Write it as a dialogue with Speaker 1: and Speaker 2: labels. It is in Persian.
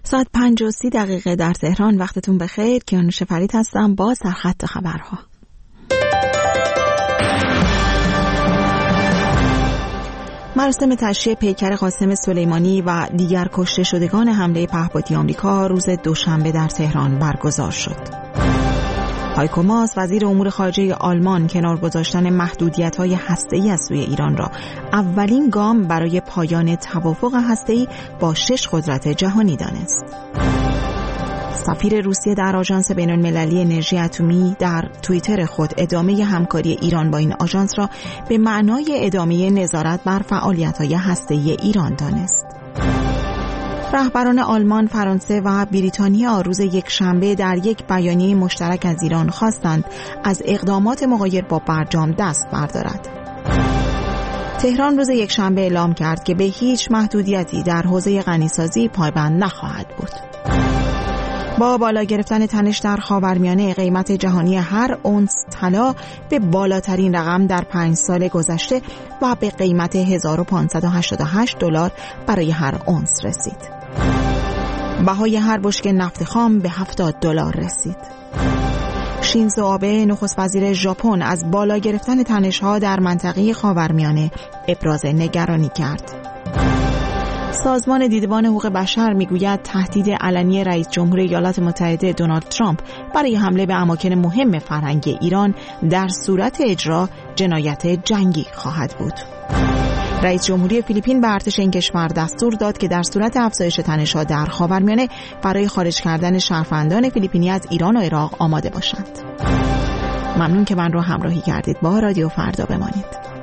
Speaker 1: ساعت 5:30 در تهران. وقتتون بخیر. کیانوش فرید هستم با سرخط خبرها. مراسم تشییع پیکر قاسم سلیمانی و دیگر کشته شدگان حمله پهپادی آمریکا روز دوشنبه در تهران برگزار شد. هایکو ماس وزیر امور خارجه آلمان کنار گذاشتن محدودیت‌های هسته‌ای از سوی ایران را اولین گام برای پایان توافق هسته‌ای با 6 قدرت جهانی دانست. سفیر روسیه در آژانس بین‌المللی انرژی اتمی در توییتر خود ادامه همکاری ایران با این آژانس را به معنای ادامه نظارت بر فعالیت‌های هسته‌ای ایران دانست. رهبران آلمان، فرانسه و بریتانیا روز یکشنبه در یک بیانیه مشترک از ایران خواستند از اقدامات مغایر با برجام دست بردارد. تهران روز یکشنبه اعلام کرد که به هیچ محدودیتی در حوزه غنیسازی پایبند نخواهد بود. با بالا گرفتن تنش در خاورمیانه، قیمت جهانی هر اونس طلا به بالاترین رقم در 5 سال گذشته و به قیمت $1588 برای هر اونس رسید. بهای هر بشکه نفت خام به $70 رسید. شینزو آبه نخست وزیر ژاپن از بالا گرفتن تنش‌ها در منطقه خاورمیانه ابراز نگرانی کرد. سازمان دیدبان حقوق بشر میگوید تهدید علنی رئیس جمهور ایالات متحده دونالد ترامپ برای حمله به اماکن مهم فرهنگی ایران در صورت اجرا جنایت جنگی خواهد بود. رئیس جمهوری فیلیپین به ارتش این کشور دستور داد که در صورت افزایش تنش‌ها در خاورمیانه برای خارج کردن شهروندان فیلیپینی از ایران و عراق آماده باشند. ممنون که من رو همراهی کردید. با رادیو فردا بمانید.